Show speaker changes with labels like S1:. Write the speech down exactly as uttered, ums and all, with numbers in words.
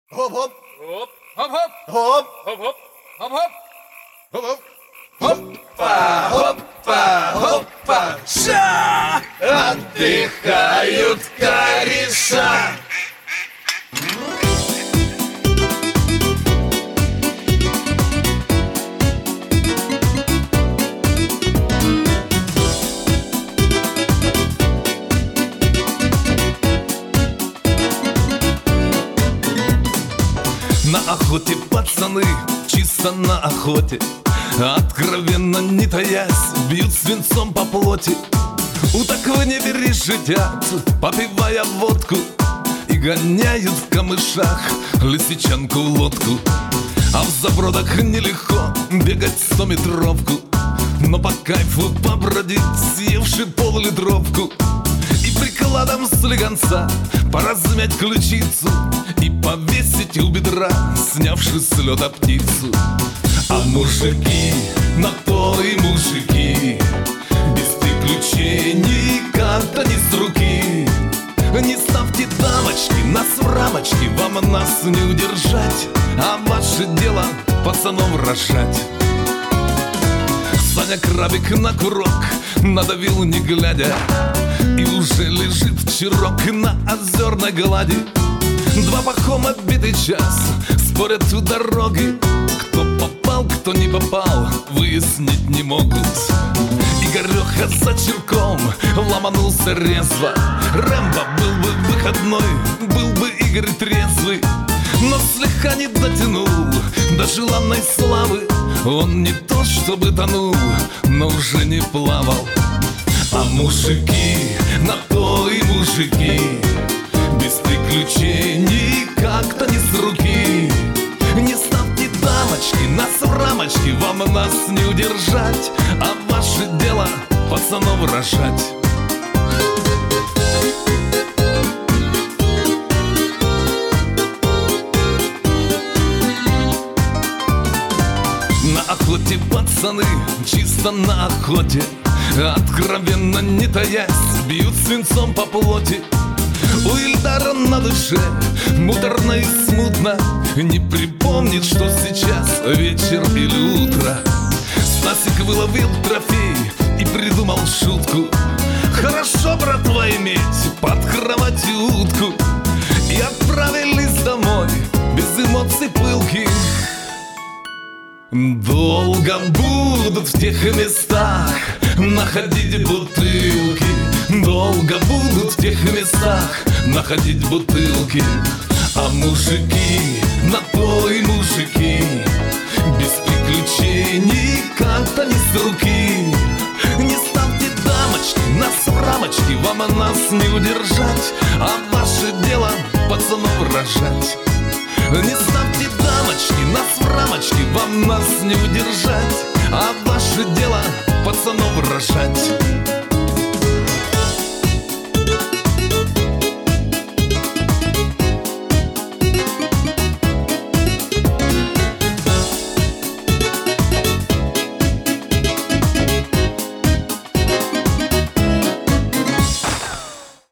S1: Хоп-хоп.
S2: Хоп, хоп-хоп,
S1: Хоп.
S2: хоп-хоп, хоп-хоп.
S1: Хоп-хоп.
S2: Хоппа, хоппа, хоппа, ша! Отдыхают кореша.
S3: На охоте, пацаны, чисто на охоте, откровенно не таясь, бьют свинцом по плоти. Уток в небе решетят, попивая водку, и гоняют в камышах лисичанку в лодку. А в забродах нелегко бегать стометровку, но по кайфу побродить, съевши пол-литровку. И прикладом слегонца поразмять ключицу и повесить у бедра, снявши с лёда птицу. А мужики, на то и мужики, без приключений как-то не с руки. Не ставьте дамочки нас в рамочки, вам нас не удержать, а ваше дело пацанов рожать. Саня Крабик на курок надавил не глядя, и уже лежит чирок на озерной глади. Два пахома битый час спорят у дороги, кто попал, кто не попал, выяснить не могут. Игореха за чирком ломанулся резво. Рэмбо был бы выходной, был бы Игорь трезвый, но слегка не дотянул до желанной славы. Он не то чтобы тонул, но уже не плавал. А мужики, на то и мужики, без приключений как-то не с руки. Не ставьте дамочки нас в рамочки, вам нас не удержать, а ваше дело пацанов рожать. На охоте, пацаны, чисто на охоте, откровенно не таясь, бьют свинцом по плоти. У Ильдара на душе муторно и смутно, не припомнит, что сейчас вечер или утро. Стасик выловил трофей и придумал шутку: хорошо, братва, иметь под кроватью утку. И отправились домой без эмоций пылких. Долго будут в тех местах находить бутылки, долго будут в тех местах находить бутылки. А мужики, на то и мужики, без приключений как-то не с руки. Не ставьте дамочки нас в рамочки, вам нас не удержать, а ваше дело пацанов рожать. Не ставьте дамочки нас в рамочки, вам нас не удержать, а ваше дело пацанов рожать.